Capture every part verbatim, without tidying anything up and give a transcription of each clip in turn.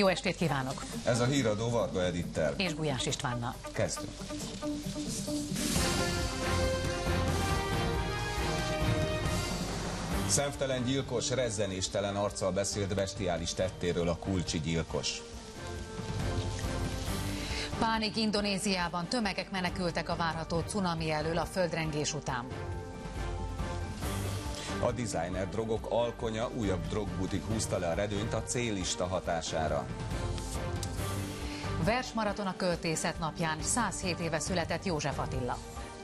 Jó estét kívánok! Ez a híradó Varga Edittel és Gulyás Istvánnal. Kezdünk. Szemtelen gyilkos rezzenéstelen arccal beszélt bestiális tettéről a kulcsi gyilkos. Pánik Indonéziában, tömegek menekültek a várható cunami elől a földrengés után. A designer drogok alkonya újabb drogbutik húzta le a redőnyt a célista hatására. Versmaraton a költészet napján, száz hét éve született József Attila.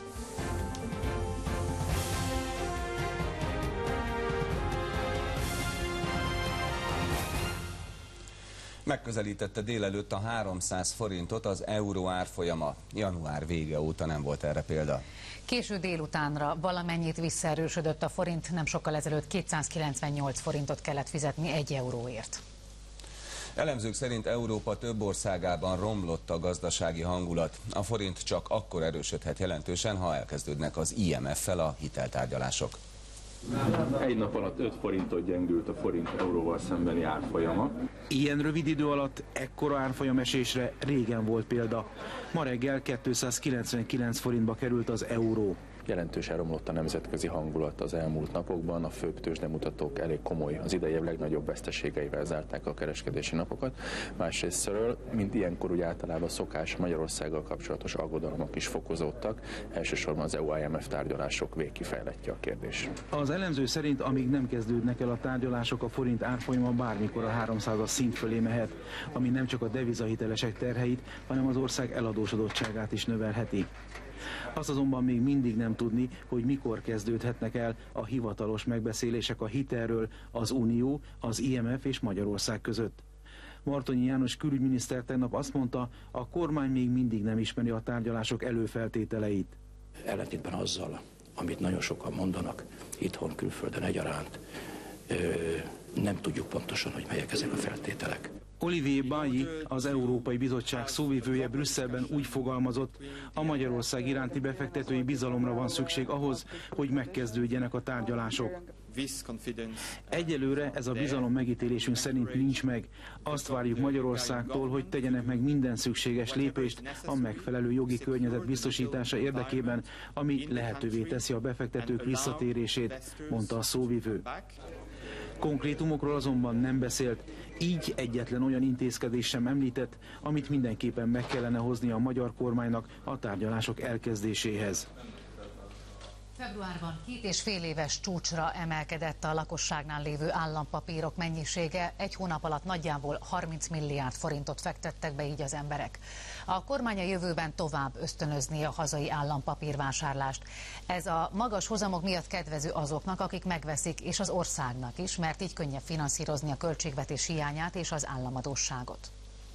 Megközelítette délelőtt a háromszáz forintot az euró árfolyama. Január vége óta nem volt erre példa. Késő délutánra valamennyit visszaerősödött a forint, nem sokkal ezelőtt kétszázkilencvennyolc forintot kellett fizetni egy euróért. Elemzők szerint Európa több országában romlott a gazdasági hangulat. A forint csak akkor erősödhet jelentősen, ha elkezdődnek az I M F-fel a hiteltárgyalások. Egy nap alatt öt forintot gyengült a forint euróval szembeni árfolyama. Ilyen rövid idő alatt ekkora árfolyamesésre régen volt példa. Ma reggel kétszázkilencvenkilenc forintba került az euró. Jelentősen romlott a nemzetközi hangulat az elmúlt napokban, a főbb tőzsdemutatók elég komoly, az idei év legnagyobb veszteségeivel zárták a kereskedési napokat. Másrésztről, mint ilyenkor úgy általában szokás, Magyarországgal kapcsolatos aggodalmak is fokozódtak, elsősorban az E U I M F tárgyalások végkifejlettje a kérdés. Az elemző szerint, amíg nem kezdődnek el a tárgyalások, a forint árfolyama bármikor a háromszázas szint fölé mehet, ami nem csak a devizahitelesek terheit, hanem az ország eladósodottságát is növelheti. Azt azonban még mindig nem tudni, hogy mikor kezdődhetnek el a hivatalos megbeszélések a hitelről az Unió, az I M F és Magyarország között. Martonyi János külügyminiszter tegnap azt mondta, a kormány még mindig nem ismeri a tárgyalások előfeltételeit. Ellentétben azzal, amit nagyon sokan mondanak, itthon, külföldön egyaránt, nem tudjuk pontosan, hogy melyek ezek a feltételek. Olivier Bailly, az Európai Bizottság szóvivője Brüsszelben úgy fogalmazott, a Magyarország iránti befektetői bizalomra van szükség ahhoz, hogy megkezdődjenek a tárgyalások. Egyelőre ez a bizalom megítélésünk szerint nincs meg. Azt várjuk Magyarországtól, hogy tegyenek meg minden szükséges lépést a megfelelő jogi környezet biztosítása érdekében, ami lehetővé teszi a befektetők visszatérését, mondta a szóvivő. Konkrétumokról azonban nem beszélt, így egyetlen olyan intézkedés sem említett, amit mindenképpen meg kellene hozni a magyar kormánynak a tárgyalások elkezdéséhez. Februárban két és fél éves csúcsra emelkedett a lakosságnál lévő állampapírok mennyisége, egy hónap alatt nagyjából harminc milliárd forintot fektettek be így az emberek. A kormány a jövőben tovább ösztönözni a hazai állampapírvásárlást. Ez a magas hozamok miatt kedvező azoknak, akik megveszik, és az országnak is, mert így könnyebb finanszírozni a költségvetés hiányát és az államadósságot.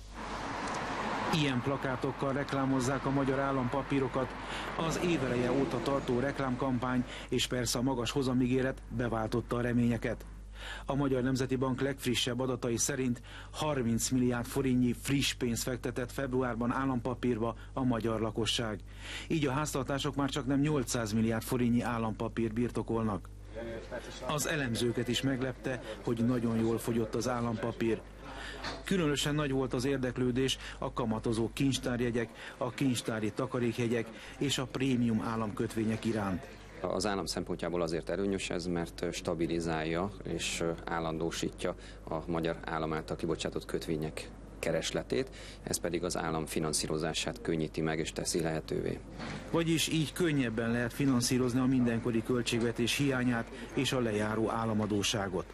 Ilyen plakátokkal reklámozzák a magyar állampapírokat. Az éveleje óta tartó reklámkampány és persze a magas hozamígéret beváltotta a reményeket. A Magyar Nemzeti Bank legfrissebb adatai szerint harminc milliárd forintnyi friss pénzt fektetett februárban állampapírba a magyar lakosság. Így a háztartások már csak nem nyolcszáz milliárd forintnyi állampapír birtokolnak. Az elemzőket is meglepte, hogy nagyon jól fogyott az állampapír. Különösen nagy volt az érdeklődés a kamatozó kincstárjegyek, a kincstári takarékjegyek és a prémium államkötvények iránt. Az állam szempontjából azért előnyös ez, mert stabilizálja és állandósítja a magyar állam által kibocsátott kötvények keresletét, ez pedig az állam finanszírozását könnyíti meg és teszi lehetővé. Vagyis így könnyebben lehet finanszírozni a mindenkori költségvetés hiányát és a lejáró államadósságot.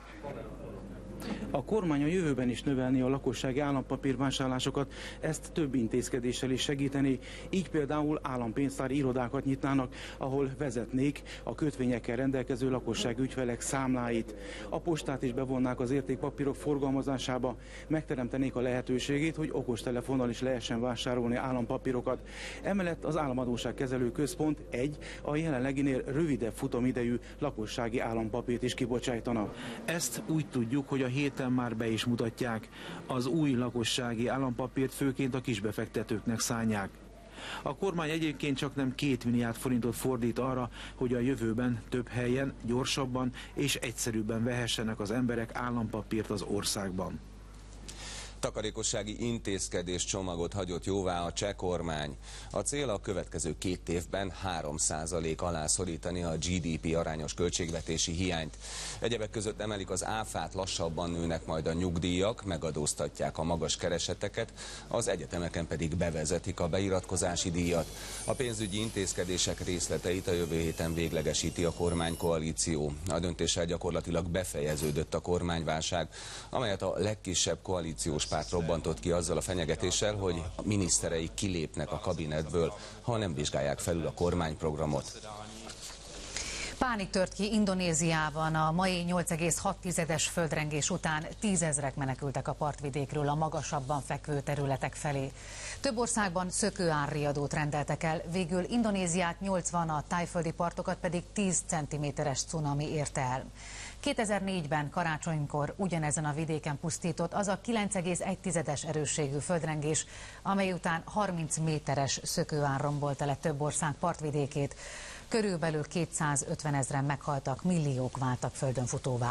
A kormány a jövőben is növelni a lakossági állampapírvásárlásokat, ezt több intézkedéssel is segíteni, így például állampénztári irodákat nyitnának, ahol vezetnék a kötvényekkel rendelkező lakossági ügyfelek számláit. A postát is bevonnák az értékpapírok forgalmazásába, megteremtenék a lehetőségét, hogy okostelefonnal is lehessen vásárolni állampapírokat. Emellett az Államadósságkezelő Központ egy a jelenleginél rövidebb futamidejű lakossági állampapírt is kibocsájtana. Ezt úgy tudjuk, hogy a héten már be is mutatják. Az új lakossági állampapírt főként a kisbefektetőknek szánják. A kormány egyébként csak nem két milliárd forintot fordít arra, hogy a jövőben több helyen, gyorsabban és egyszerűbben vehessenek az emberek állampapírt az országban. Takarékossági intézkedés csomagot hagyott jóvá a cseh kormány. A cél a következő két évben három százalék alá szorítani a gé dé pé arányos költségvetési hiányt. Egyebek között emelik az áfát, lassabban nőnek majd a nyugdíjak, megadóztatják a magas kereseteket, az egyetemeken pedig bevezetik a beiratkozási díjat. A pénzügyi intézkedések részleteit a jövő héten véglegesíti a kormánykoalíció. A döntéssel gyakorlatilag befejeződött a kormányválság, amelyet a legkisebb koalíciós párt robbantott ki azzal a fenyegetéssel, hogy a miniszterei kilépnek a kabinetből, ha nem vizsgálják felül a kormányprogramot. Pánik tört ki Indonéziában a mai nyolc egész hat földrengés után, tízezrek menekültek a partvidékről a magasabban fekvő területek felé. Több országban szökőárriadót rendeltek el, végül Indonéziát nyolcvan, a tájföldi partokat pedig tíz centiméteres cunami érte el. kétezer-négyben karácsonykor ugyanezen a vidéken pusztított az a kilenc egész egy erősségű földrengés, amely után harminc méteres szökőár rombolta le több ország partvidékét. Körülbelül kétszázötven ezren meghaltak, milliók váltak földönfutóvá.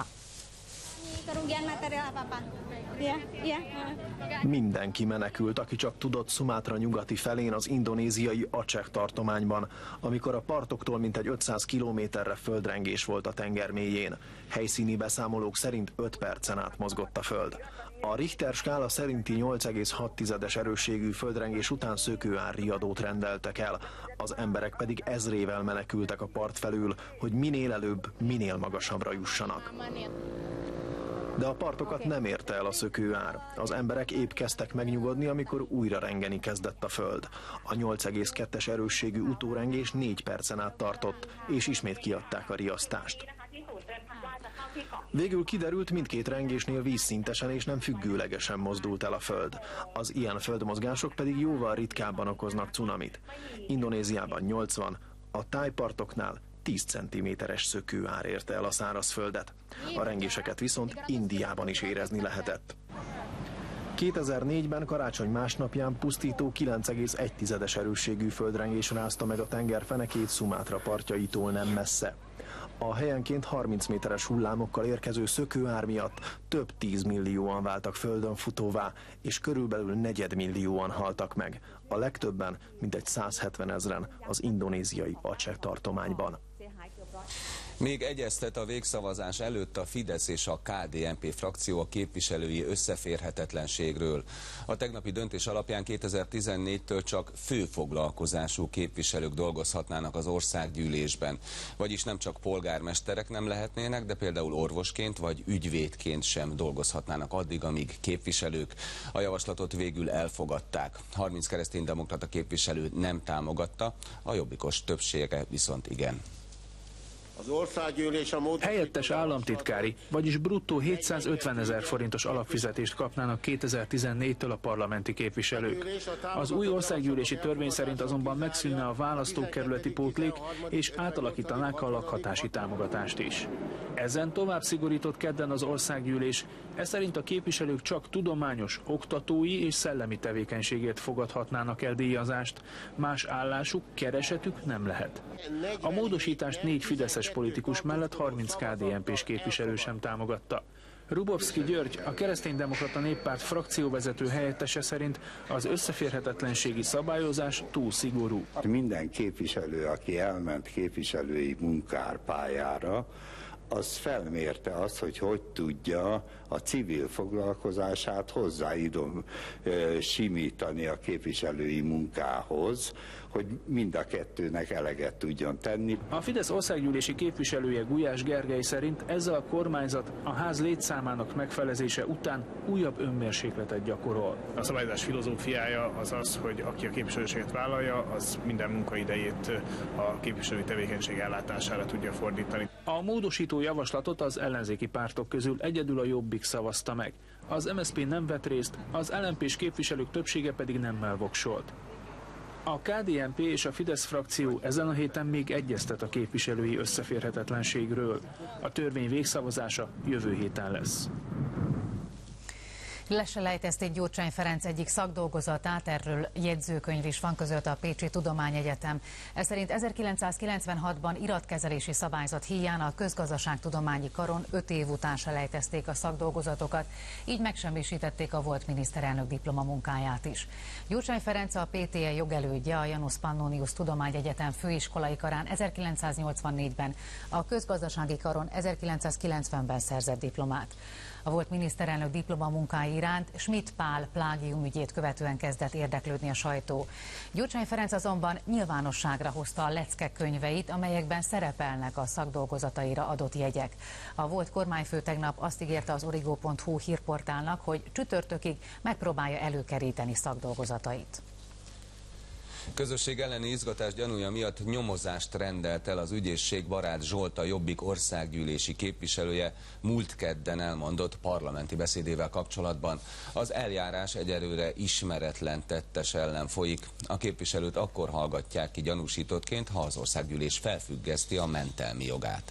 Mindenki menekült, aki csak tudott Szumátra nyugati felén, az indonéziai Aceh tartományban, amikor a partoktól mintegy ötszáz kilométerre földrengés volt a tenger mélyén. Helyszíni beszámolók szerint öt percen át mozgott a föld. A Richter skála szerinti nyolc egész hat erősségű földrengés után szökőárriadót rendeltek el, az emberek pedig ezrével menekültek a part felül, hogy minél előbb, minél magasabbra jussanak. De a partokat nem érte el a szökőár. Az emberek épp kezdtek megnyugodni, amikor újra rengeni kezdett a föld. A nyolc egész kettes erősségű utórengés négy percen át tartott, és ismét kiadták a riasztást. Végül kiderült, mindkét rengésnél vízszintesen és nem függőlegesen mozdult el a föld. Az ilyen földmozgások pedig jóval ritkábban okoznak cunamit. Indonéziában nyolcvan, a tájpartoknál tíz centiméteres szökőár érte el a szárazföldet. A rengéseket viszont Indiában is érezni lehetett. kétezer-négyben karácsony másnapján pusztító kilenc egész egy erősségű földrengés rázta meg a tenger fenekét Szumátra partjaitól nem messze. A helyenként harminc méteres hullámokkal érkező szökőár miatt több tízmillióan váltak földön futóvá, és körülbelül negyedmillióan haltak meg. A legtöbben, mintegy százhetven ezren az indonéziai Aceh tartományban. Még egyeztet a végszavazás előtt a Fidesz és a ká dé en pé frakció a képviselői összeférhetetlenségről. A tegnapi döntés alapján kétezer-tizennégytől csak főfoglalkozású képviselők dolgozhatnának az országgyűlésben. Vagyis nem csak polgármesterek nem lehetnének, de például orvosként vagy ügyvédként sem dolgozhatnának addig, amíg képviselők. A javaslatot végül elfogadták. harminc kereszténydemokrata képviselő nem támogatta, a jobbikos többsége viszont igen. Az országgyűlés a mód... Helyettes államtitkári, vagyis bruttó hétszázötven ezer forintos alapfizetést kapnának kétezer-tizennégytől a parlamenti képviselők. Az új országgyűlési törvény szerint azonban megszűnne a választókerületi pótlék, és átalakítanák a lakhatási támogatást is. Ezen tovább szigorított kedden az országgyűlés, ez szerint a képviselők csak tudományos, oktatói és szellemi tevékenységért fogadhatnának el díjazást, más állásuk, keresetük nem lehet. A módosítást négy fideszes politikus mellett harminc ká dé en pés képviselő sem támogatta. Rubovszki György, a Kereszténydemokrata Néppárt frakcióvezető helyettese szerint az összeférhetetlenségi szabályozás túl szigorú. Minden képviselő, aki elment képviselői munkárpályára, az felmérte azt, hogy hogy tudja a civil foglalkozását hozzáidom simítani a képviselői munkához, hogy mind a kettőnek eleget tudjon tenni. A Fidesz országgyűlési képviselője Gulyás Gergely szerint ezzel a kormányzat a ház létszámának megfelezése után újabb önmérsékletet gyakorol. A szabályozás filozófiája az az, hogy aki a képviselőséget vállalja, az minden munkaidejét a képviselői tevékenység ellátására tudja fordítani. A módosító javaslatot az ellenzéki pártok közül egyedül a Jobbik szavazta meg. Az em es zé pé nem vett részt, az el em pés képviselők többsége pedig nemmel voksolt. A ká dé en pé és a Fidesz frakció ezen a héten még egyeztet a képviselői összeférhetetlenségről. A törvény végszavazása jövő héten lesz. Leselejtezték Gyurcsány Ferenc egyik szakdolgozatát, erről jegyzőkönyv is van, közölte a Pécsi Tudományegyetem. Ez szerint ezerkilencszázkilencvenhatban iratkezelési szabályzat híján a Közgazdaságtudományi Karon öt év után selejtezték a szakdolgozatokat, így megsemmisítették a volt miniszterelnök diplomamunkáját is. Gyurcsány Ferenc a pé té e jogelődje, a Janus Pannonius Tudományegyetem főiskolai karán ezerkilencszáznyolcvannégyben, a Közgazdasági Karon ezerkilencszázkilencvenben szerzett diplomát. A volt miniszterelnök diplomamunkái iránt Schmidt Pál plágium ügyét követően kezdett érdeklődni a sajtó. Gyurcsány Ferenc azonban nyilvánosságra hozta a lecke könyveit, amelyekben szerepelnek a szakdolgozataira adott jegyek. A volt kormányfő tegnap azt ígérte az origo pont hu hírportálnak, hogy csütörtökig megpróbálja előkeríteni szakdolgozatait. Közösség elleni izgatás gyanúja miatt nyomozást rendelt el az ügyészség Baráth Zsolt, a Jobbik országgyűlési képviselője múlt kedden elmondott parlamenti beszédével kapcsolatban. Az eljárás egyelőre ismeretlen tettes ellen folyik. A képviselőt akkor hallgatják ki gyanúsítottként, ha az országgyűlés felfüggeszti a mentelmi jogát.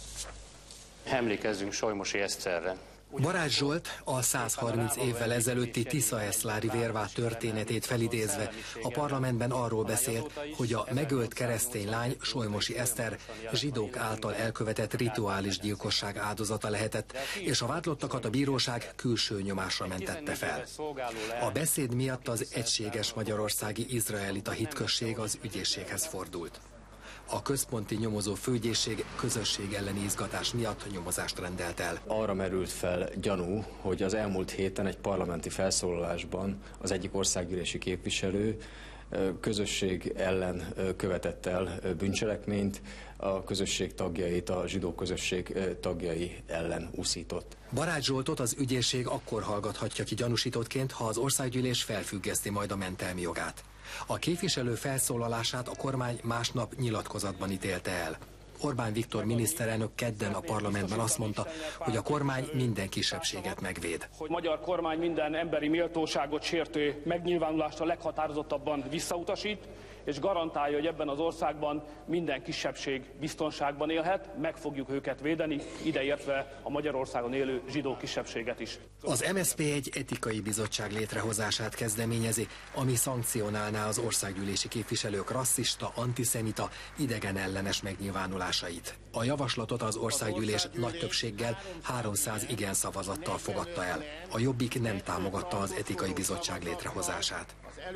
Emlékezzünk Solymosi Eszterre. Baráth Zsolt a százharminc évvel ezelőtti Tisza-Eszlári vérvád történetét felidézve a parlamentben arról beszélt, hogy a megölt keresztény lány, Solymosi Eszter zsidók által elkövetett rituális gyilkosság áldozata lehetett, és a vádlottakat a bíróság külső nyomásra mentette fel. A beszéd miatt az egységes magyarországi izraelita hitközség az ügyészséghez fordult. A központi nyomozó főügyészség közösség elleni izgatás miatt nyomozást rendelt el. Arra merült fel gyanú, hogy az elmúlt héten egy parlamenti felszólalásban az egyik országgyűlési képviselő közösség ellen követett el bűncselekményt, a közösség tagjait, a zsidó közösség tagjai ellen uszított. Baráth Zsoltot az ügyészség akkor hallgathatja ki gyanúsítottként, ha az országgyűlés felfüggeszti majd a mentelmi jogát. A képviselő felszólalását a kormány másnap nyilatkozatban ítélte el. Orbán Viktor miniszterelnök kedden a parlamentben azt mondta, hogy a kormány minden kisebbséget megvéd. A magyar kormány minden emberi méltóságot sértő megnyilvánulást a leghatározottabban visszautasít, és garantálja, hogy ebben az országban minden kisebbség biztonságban élhet, meg fogjuk őket védeni, ideértve a Magyarországon élő zsidó kisebbséget is. Az em es zé pé egy etikai bizottság létrehozását kezdeményezi, ami szankcionálná az országgyűlési képviselők rasszista, antiszemita, idegenellenes megnyilvánulásait. A javaslatot az országgyűlés nagy többséggel, háromszáz igen szavazattal fogadta el. A Jobbik nem támogatta az etikai bizottság létrehozását.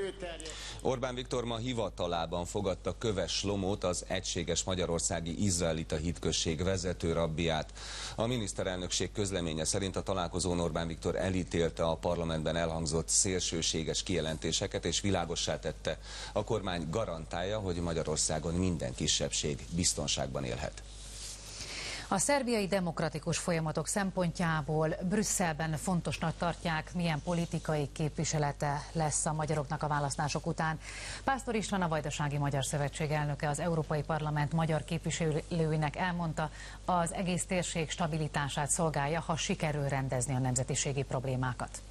Orbán Viktor ma hivatalában fogadta Köves Slomót, az Egységes Magyarországi Izraelita Hitközség vezető rabbiát. A miniszterelnökség közleménye szerint a találkozón Orbán Viktor elítélte a parlamentben elhangzott szélsőséges kijelentéseket, és világossá tette, a kormány garantálja, hogy Magyarországon minden kisebbség biztonságban élhet. A szerbiai demokratikus folyamatok szempontjából Brüsszelben fontosnak tartják, milyen politikai képviselete lesz a magyaroknak a választások után. Pásztor István, a Vajdasági Magyar Szövetség elnöke, az Európai Parlament magyar képviselőinek elmondta, az egész térség stabilitását szolgálja, ha sikerül rendezni a nemzetiségi problémákat.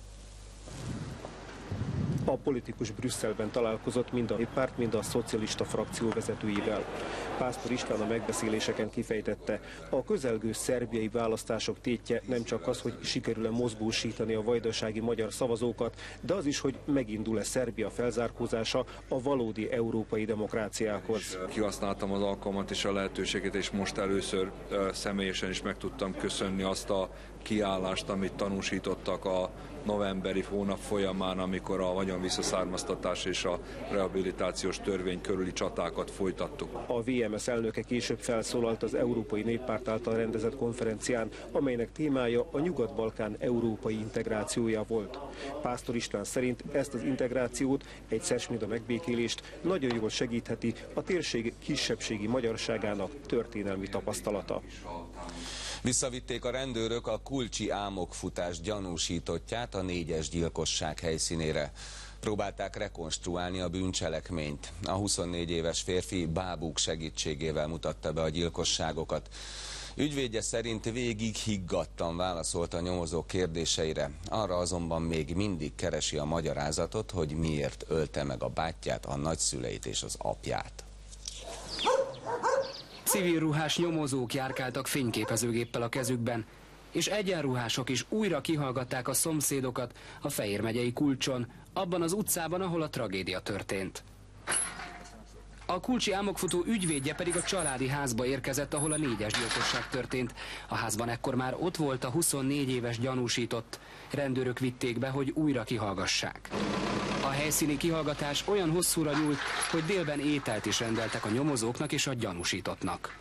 A politikus Brüsszelben találkozott mind a néppárt, mind a szocialista frakció vezetőivel. Pásztor István a megbeszéléseken kifejtette, a közelgő szerbiai választások tétje nem csak az, hogy sikerül-e mozgósítani a vajdasági magyar szavazókat, de az is, hogy megindul-e Szerbia felzárkózása a valódi európai demokráciához. Kihasználtam az alkalmat és a lehetőséget, és most először személyesen is meg tudtam köszönni azt a kiállást, amit tanúsítottak a novemberi hónap folyamán, amikor a vagyonvisszaszármaztatás és a rehabilitációs törvény körüli csatákat folytattuk. A vé em es elnöke később felszólalt az Európai Néppárt által rendezett konferencián, amelynek témája a Nyugat-Balkán európai integrációja volt. Pásztor István szerint ezt az integrációt, egyszer mint a megbékélést nagyon jól segítheti a térség kisebbségi magyarságának történelmi tapasztalata. Visszavitték a rendőrök a kulcsi álmokfutás gyanúsítottját a négyes gyilkosság helyszínére. Próbálták rekonstruálni a bűncselekményt. A huszonnégy éves férfi bábuk segítségével mutatta be a gyilkosságokat. Ügyvédje szerint végig higgadtan válaszolt a nyomozók kérdéseire. Arra azonban még mindig keresi a magyarázatot, hogy miért ölte meg a bátyját, a nagyszüleit és az apját. Civil ruhás nyomozók járkáltak fényképezőgéppel a kezükben. és egyenruhások is újra kihallgatták a szomszédokat a Fejér megyei Kulcson, abban az utcában, ahol a tragédia történt. A kulcsi álmokfutó ügyvédje pedig a családi házba érkezett, ahol a négyes gyilkosság történt. A házban ekkor már ott volt a huszonnégy éves gyanúsított. Rendőrök vitték be, hogy újra kihallgassák. A helyszíni kihallgatás olyan hosszúra nyúlt, hogy délben ételt is rendeltek a nyomozóknak és a gyanúsítottnak.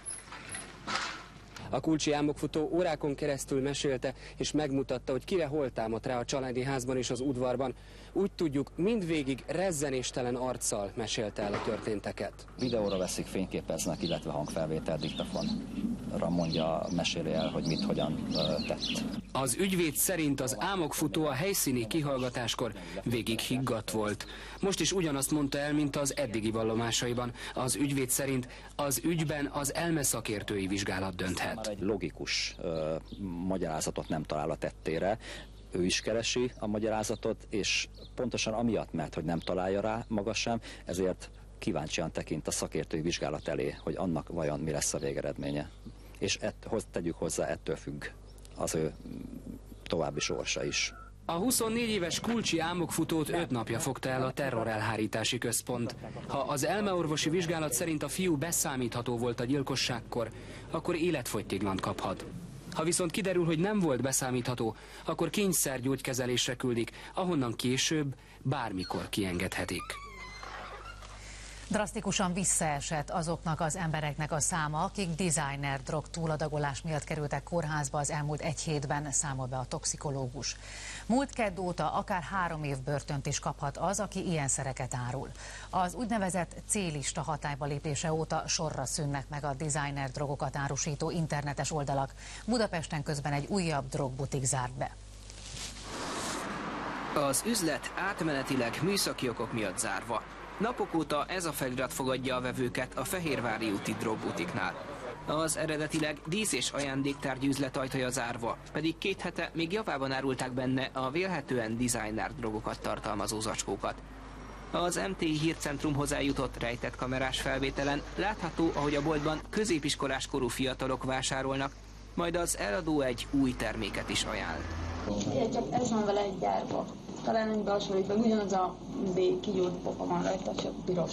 A kulcsi álmokfutó órákon keresztül mesélte és megmutatta, hogy kire hol támadt rá a családi házban és az udvarban. Úgy tudjuk, mindvégig rezzenéstelen arccal mesélte el a történteket. Videóra veszik, fényképeznek, illetve hangfelvétel diktafonra mondja, meséli el, hogy mit, hogyan uh, tett. Az ügyvéd szerint az álmokfutó a helyszíni kihallgatáskor végig higgadt volt. Most is ugyanazt mondta el, mint az eddigi vallomásaiban. Az ügyvéd szerint az ügyben az elmeszakértői vizsgálat dönthet. Egy logikus uh, magyarázatot nem talál a tettére. Ő is keresi a magyarázatot, és pontosan amiatt, mert hogy nem találja rá maga sem, ezért kíváncsian tekint a szakértői vizsgálat elé, hogy annak vajon mi lesz a végeredménye. És ett, tegyük hozzá, ettől függ az ő további sorsa is. A huszonnégy éves kulcsi álmokfutót öt napja fogta el a terrorelhárítási központ. Ha az elmeorvosi vizsgálat szerint a fiú beszámítható volt a gyilkosságkor, akkor életfogytiglant kaphat. Ha viszont kiderül, hogy nem volt beszámítható, akkor kényszergyógykezelésre küldik, ahonnan később bármikor kiengedhetik. Drasztikusan visszaesett azoknak az embereknek a száma, akik designer drog túladagolás miatt kerültek kórházba az elmúlt egy hétben, számol be a toxikológus. Múlt kedd óta akár három év börtönt is kaphat az, aki ilyen szereket árul. Az úgynevezett C-lista hatályba lépése óta sorra szűnnek meg a designer drogokat árusító internetes oldalak. Budapesten közben egy újabb drogbutik zárt be. Az üzlet átmenetileg műszaki okok miatt zárva. Napok óta ez a felirat fogadja a vevőket a Fehérvári úti drogbutiknál. Az eredetileg dísz- és ajándéktárgyi üzlet ajtaja zárva, pedig két hete még javában árulták benne a vélhetően designer drogokat tartalmazó zacskókat. Az em té i hírcentrumhoz eljutott rejtett kamerás felvételen látható, ahogy a boltban középiskolás korú fiatalok vásárolnak, majd az eladó egy új terméket is ajánl. Igen, csak ez van vele egy gyárba. Talán úgy behasonlítva, ugyanaz a kigyúrt pofa van rajta, csak piros.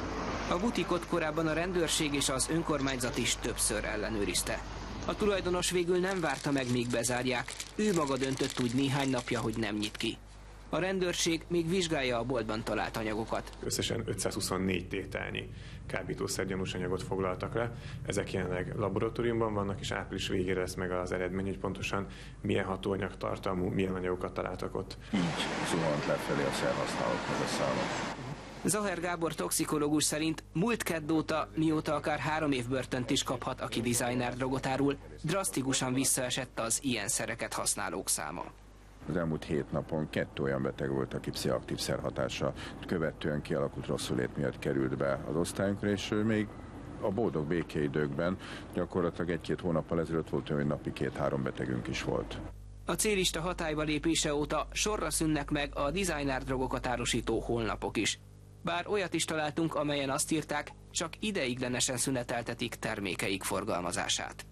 A butikot korábban a rendőrség és az önkormányzat is többször ellenőrizte. A tulajdonos végül nem várta meg, míg bezárják. Ő maga döntött úgy néhány napja, hogy nem nyit ki. A rendőrség még vizsgálja a boltban talált anyagokat. Összesen ötszázhuszonnégy tételnyi kábítószer gyanús anyagot foglaltak le. Ezek jelenleg laboratóriumban vannak, és április végére lesz meg az eredmény, hogy pontosan milyen hatóanyag tartalmú, milyen anyagokat találtak ott. Nincs zuhant lefelé a felhasználóknak a száma. Zaher Gábor toxikológus szerint múlt kedd óta, mióta akár három év börtönt is kaphat, aki designer drogot árul, drasztikusan visszaesett az ilyen szereket használók száma. Az elmúlt hét napon kettő olyan beteg volt, aki pszichoaktív szerhatása követően kialakult rosszulét miatt került be az osztályunkra, és még a boldog békeidőkben gyakorlatilag egy-két hónappal ezelőtt volt olyan, hogy napi két-három betegünk is volt. A C-lista hatályba lépése óta sorra szűnnek meg a designer drogokat árusító honlapok is. Bár olyat is találtunk, amelyen azt írták, csak ideiglenesen szüneteltetik termékeik forgalmazását.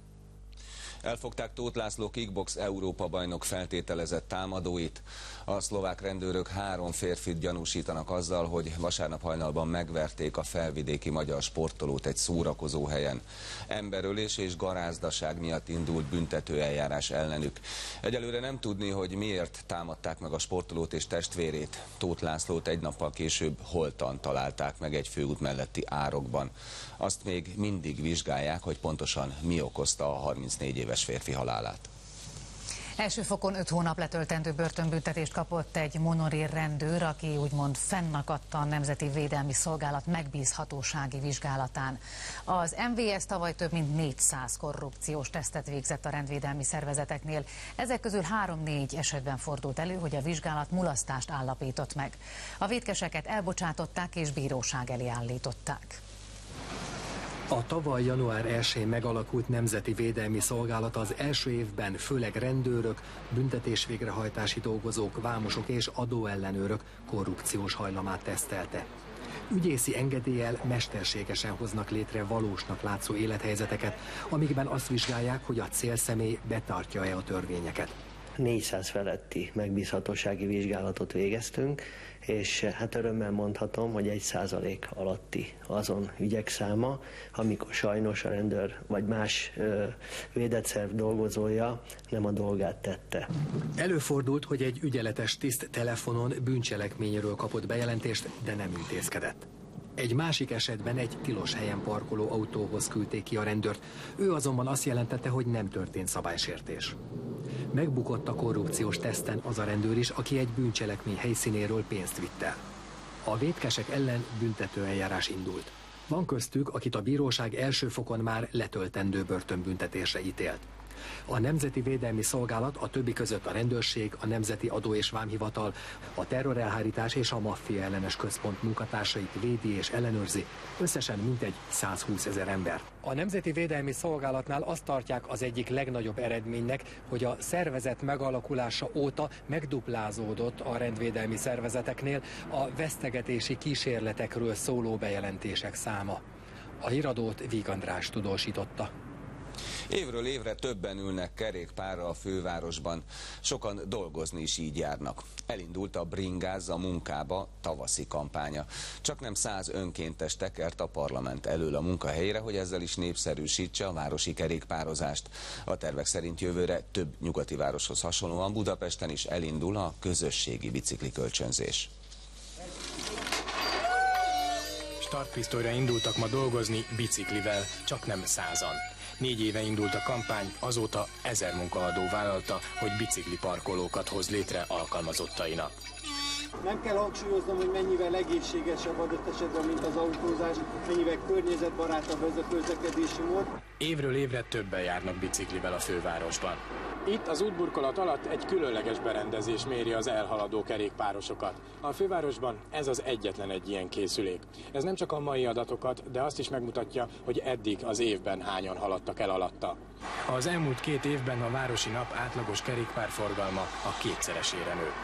Elfogták Tóth László kickbox Európa-bajnok feltételezett támadóit. A szlovák rendőrök három férfit gyanúsítanak azzal, hogy vasárnap hajnalban megverték a felvidéki magyar sportolót egy szórakozó helyen. Emberölés és garázdaság miatt indult büntetőeljárás ellenük. Egyelőre nem tudni, hogy miért támadták meg a sportolót és testvérét. Tóth Lászlót egy nappal később holtan találták meg egy főút melletti árokban. Azt még mindig vizsgálják, hogy pontosan mi okozta a harmincnégy éves férfi halálát. Első fokon öt hónap letöltendő börtönbüntetést kapott egy monorér rendőr, aki úgymond fennakadta a Nemzeti Védelmi Szolgálat megbízhatósági vizsgálatán. Az em vé es tavaly több mint négyszáz korrupciós tesztet végzett a rendvédelmi szervezeteknél. Ezek közül három-négy esetben fordult elő, hogy a vizsgálat mulasztást állapított meg. A vétkeseket elbocsátották és bíróság elé állították. A tavaly január elsején megalakult Nemzeti Védelmi Szolgálat az első évben főleg rendőrök, büntetésvégrehajtási dolgozók, vámosok és adóellenőrök korrupciós hajlamát tesztelte. Ügyészi engedéllyel mesterségesen hoznak létre valósnak látszó élethelyzeteket, amikben azt vizsgálják, hogy a célszemély betartja-e a törvényeket. négyszáz feletti megbízhatósági vizsgálatot végeztünk, és hát örömmel mondhatom, hogy egy százalék alatti azon ügyek száma, amikor sajnos a rendőr vagy más ö, védett szerv dolgozója nem a dolgát tette. Előfordult, hogy egy ügyeletes tiszt telefonon bűncselekményről kapott bejelentést, de nem intézkedett. Egy másik esetben egy tilos helyen parkoló autóhoz küldték ki a rendőrt, ő azonban azt jelentette, hogy nem történt szabálysértés. Megbukott a korrupciós teszten az a rendőr is, aki egy bűncselekmény helyszínéről pénzt vitt el. A vétkesek ellen büntetőeljárás indult. Van köztük, akit a bíróság első fokon már letöltendő börtönbüntetésre ítélt. A Nemzeti Védelmi Szolgálat, a többi között a rendőrség, a Nemzeti Adó- és Vámhivatal, a terrorelhárítás és a maffia ellenes központ munkatársait védi és ellenőrzi, összesen mintegy százhúszezer ember. A Nemzeti Védelmi Szolgálatnál azt tartják az egyik legnagyobb eredménynek, hogy a szervezet megalakulása óta megduplázódott a rendvédelmi szervezeteknél a vesztegetési kísérletekről szóló bejelentések száma. A híradót Víg András tudósította. Évről évre többen ülnek kerékpárra a fővárosban, sokan dolgozni is így járnak. Elindult a Bringázz a munkába tavaszi kampánya. Csak nem száz önkéntes tekert a parlament elől a munkahelyére, hogy ezzel is népszerűsítse a városi kerékpározást. A tervek szerint jövőre több nyugati városhoz hasonlóan Budapesten is elindul a közösségi biciklikölcsönzés. Startpisztolyra indultak ma dolgozni biciklivel, csak nem százan. Négy éve indult a kampány, azóta ezer munkaadó vállalta, hogy bicikliparkolókat hoz létre alkalmazottainak. Nem kell hangsúlyoznom, hogy mennyivel egészségesebb adott esetben, mint az autózás, mennyivel környezetbarátabb ez a közlekedési mód. Évről évre többen járnak biciklivel a fővárosban. Itt az útburkolat alatt egy különleges berendezés méri az elhaladó kerékpárosokat. A fővárosban ez az egyetlen egy ilyen készülék. Ez nem csak a mai adatokat, de azt is megmutatja, hogy eddig az évben hányan haladtak el alatta. Az elmúlt két évben a városi nap átlagos kerékpárforgalma a kétszeresére nőtt.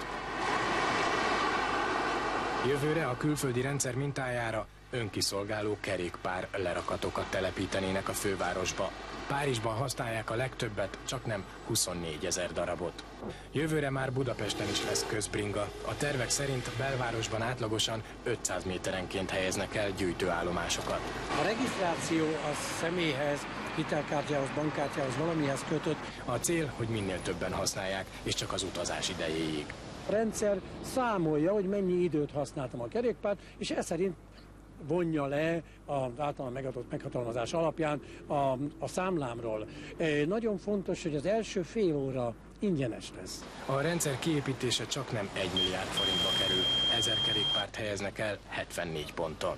Jövőre a külföldi rendszer mintájára önkiszolgáló kerékpár lerakatokat telepítenének a fővárosba. Párizsban használják a legtöbbet, csak nem huszonnégyezer darabot. Jövőre már Budapesten is lesz közbringa. A tervek szerint belvárosban átlagosan ötszáz méterenként helyeznek el gyűjtőállomásokat. A regisztráció az személyhez, hitelkártyához, bankkártyához, valamihez kötött. A cél, hogy minél többen használják, és csak az utazás idejéig. A rendszer számolja, hogy mennyi időt használtam a kerékpárt, és ez szerint vonja le az általán megadott meghatalmazás alapján a, a számlámról. E, nagyon fontos, hogy az első fél óra ingyenes lesz. A rendszer kiépítése csak nem egy milliárd forintba kerül. Ezer kerékpárt helyeznek el hetvennégy ponton.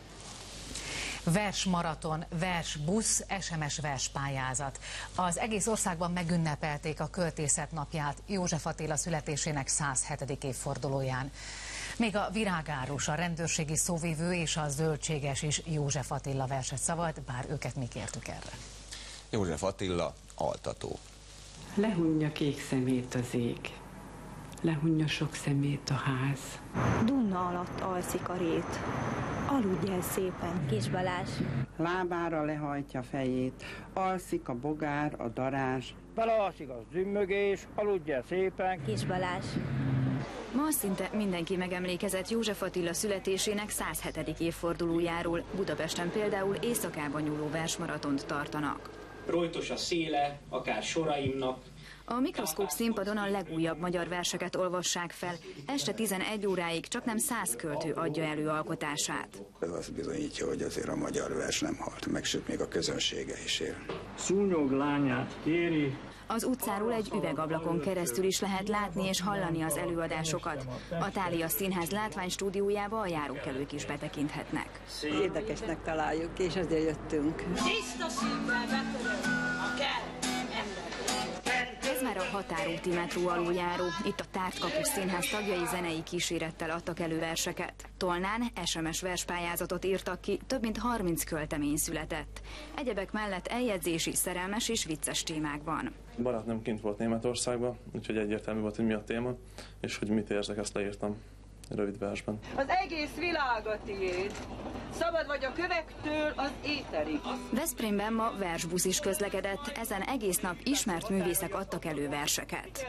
Versmaraton, versbusz, es em es verspályázat. Az egész országban megünnepelték a költészet napját József Attila születésének száz hetedik évfordulóján. Még a virágárus, a rendőrségi szóvivő és a zöldséges is József Attila verset szavalt, bár őket mi kértük erre. József Attila, altató. Lehunja kék szemét az ég, lehunja sok szemét a ház. Dunna alatt alszik a rét, aludj el szépen. Kis Balázs. Lábára lehajtja fejét, alszik a bogár, a darázs. Belalszik a zümmögés, aludj el szépen. Kis Balázs. Ma szinte mindenki megemlékezett József Attila születésének száz hetedik évfordulójáról. Budapesten például éjszakában nyúló versmaratont tartanak. Rojtos a széle, akár soraimnak. A Mikroszkóp színpadon a legújabb magyar verseket olvassák fel. Este tizenegy óráig csaknem száz költő adja elő alkotását. Ez azt bizonyítja, hogy azért a magyar vers nem halt meg, sőt még a közönsége is él. Szúnyog lányát kéri. Az utcáról egy üvegablakon keresztül is lehet látni és hallani az előadásokat. A Thália Színház látványstúdiójába a járókelők is betekinthetnek. Érdekesnek találjuk, és ezért jöttünk. Tiszta szívvel betörök a kell ember. Ez már a határúti metró aluljáró. Itt a Tártkapusz Színház tagjai zenei kísérettel adtak elő verseket. Tolnán es em es verspályázatot írtak ki, több mint harminc költemény született. Egyebek mellett eljegyzési, szerelmes és vicces témákban. Barátnőm kint volt Németországban, úgyhogy egyértelmű volt, hogy mi a téma, és hogy mit érzek, ezt leírtam rövid versben. Az egész világ a tiéd. Szabad vagy a kövektől az éterig. Veszprémben ma versbusz is közlekedett, ezen egész nap ismert művészek adtak elő verseket.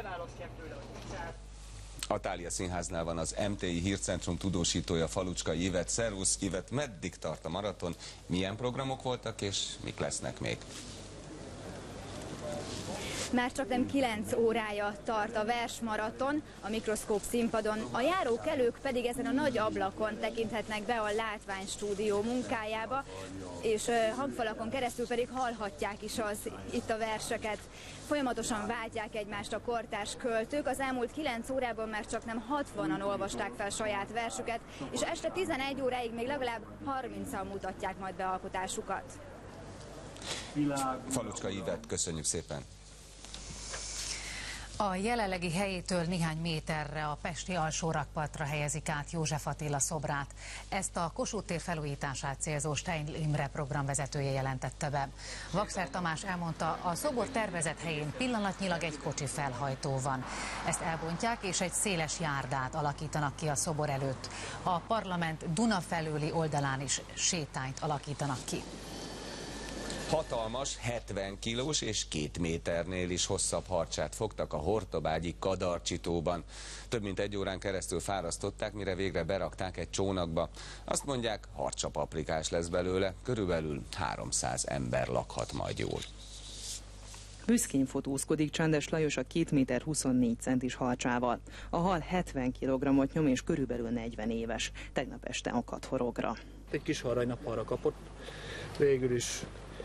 A Thália Színháznál van az em té i Hírcentrum tudósítója, Falucskai Ivett. Szervusz, Ivett, meddig tart a maraton? Milyen programok voltak és mik lesznek még? Már csak nem kilenc órája tart a versmaraton a Mikroszkóp színpadon. A járókelők pedig ezen a nagy ablakon tekinthetnek be a látványstúdió munkájába, és hangfalakon keresztül pedig hallhatják is az, itt a verseket. Folyamatosan váltják egymást a kortárs költők. Az elmúlt kilenc órában már csak nem hatvanan olvasták fel saját versüket, és este tizenegy óráig még legalább harmincan mutatják majd be alkotásukat. Falucskai Ivett, köszönjük szépen! A jelenlegi helyétől néhány méterre a pesti Alsórakpartra helyezik át József Attila szobrát. Ezt a Kossuth tér felújítását célzó Stein Imre programvezetője jelentette be. Vakszer Tamás elmondta, a szobor tervezett helyén pillanatnyilag egy kocsi felhajtó van. Ezt elbontják és egy széles járdát alakítanak ki a szobor előtt. A parlament Duna felőli oldalán is sétányt alakítanak ki. Hatalmas, hetven kilós és két méternél is hosszabb harcsát fogtak a Hortobágyi Kadarcsitóban. Több mint egy órán keresztül fárasztották, mire végre berakták egy csónakba. Azt mondják, harcsapaprikás lesz belőle, körülbelül háromszáz ember lakhat majd jól. Büszkén fotózkodik Csendes Lajos a két méter huszonnégy centis harcsával. A hal hetven kilogrammot nyom és körülbelül negyven éves. Tegnap este akadt horogra. Egy kis haraj nappalra kapott, végül is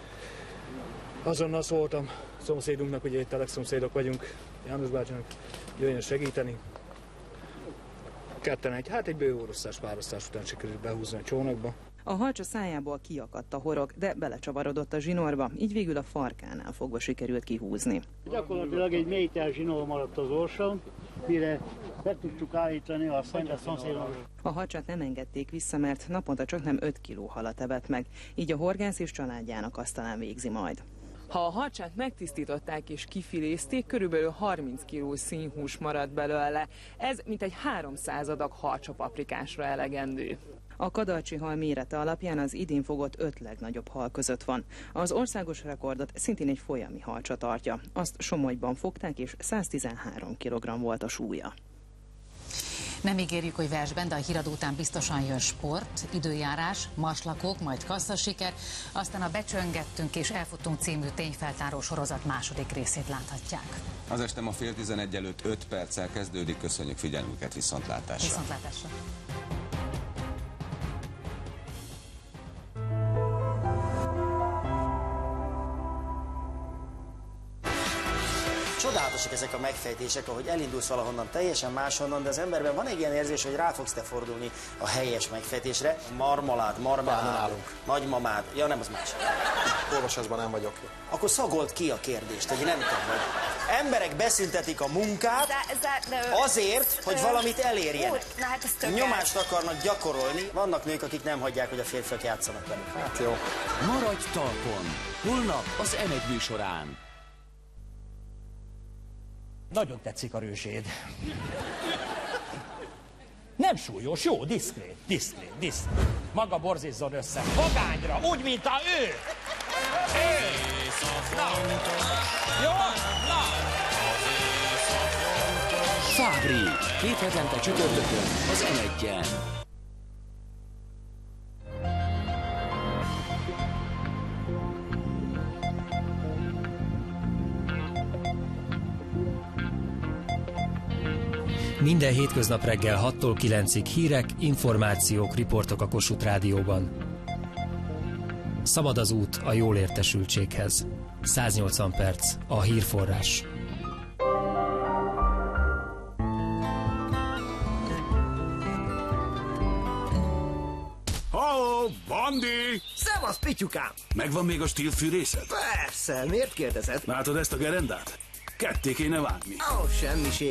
azonnal szóltam szomszédunknak, ugye itt a legszomszédok vagyunk, János bácsinak, jöjjön segíteni. Ketten egy, hát egy bő orosztás párasztás után sikerült behúzni a csónakba. A harcsa szájából kiakadt a horog, de belecsavarodott a zsinórba, így végül a farkánál fogva sikerült kihúzni. Gyakorlatilag egy méter zsinór maradt az orson, mire be tudtuk állítani a szembe szomszédon. A harcsát nem engedték vissza, mert naponta csak nem öt kiló halat evett meg, így a horgász és családjának asztalán végzi majd. Ha a harcsát megtisztították és kifilézték, körülbelül harminc kiló színhús maradt belőle. Ez mintegy háromszáz adag harcsapaprikásra elegendő. A kadarcsi hal mérete alapján az idén fogott öt legnagyobb hal között van. Az országos rekordot szintén egy folyami harcsa tartja. Azt Somogyban fogták, és száztizenhárom kilogramm volt a súlya. Nem ígérjük, hogy versben, de a híradó után biztosan jön sport, időjárás, marslakók, majd kasszasiker, aztán a Becsöngettünk és Elfutunk című tényfeltáró sorozat második részét láthatják. Az este ma fél tizenegy előtt öt perccel kezdődik, köszönjük figyelmüket, viszontlátásra! Viszontlátásra! Csodálatosak ezek a megfejtések, ahogy elindulsz valahonnan teljesen máshonnan, de az emberben van egy ilyen érzés, hogy rá fogsz te fordulni a helyes megfejtésre. Marmalád, marmelád, nagymamád, ja nem, az más. Olvasásban nem vagyok. Akkor szagold ki a kérdést, hogy nem tudom, hogy emberek beszüntetik a munkát azért, hogy valamit elérjenek. Nyomást akarnak gyakorolni, vannak nők, akik nem hagyják, hogy a férfiak játszanak velük. Hát jó. Maradj talpon! Holnap az em egy műsorán. Nagyon tetszik a rőzséd. Nem súlyos, jó, diszkrét, diszkrét, diszkrét. Maga borzizzon össze, fogányra, úgy, mint a ő! Ő! Na! Jó? Na! Fábri, két hetente csütörtökön az em egyen. Minden hétköznap reggel hattól kilencig hírek, információk, riportok a Kossuth Rádióban. Szabad az út a jól értesültséghez. száznyolcvan perc a hírforrás. Halló, Bandi! Szevasz, Pityukám! Megvan még a stílfűrészed? Persze, miért kérdezed? Látod ezt a gerendát? Ketté kéne vágni. Ó, oh, semmiség.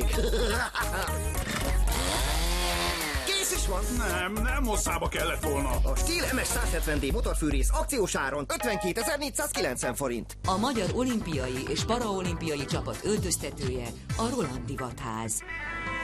Kész is van? Nem, nem hosszába kellett volna. A Stihl em es száz hetven dé motorfűrész akciós áron ötvenkétezer-négyszázkilencven forint. A magyar olimpiai és paraolimpiai csapat öltöztetője a Roland Divatház.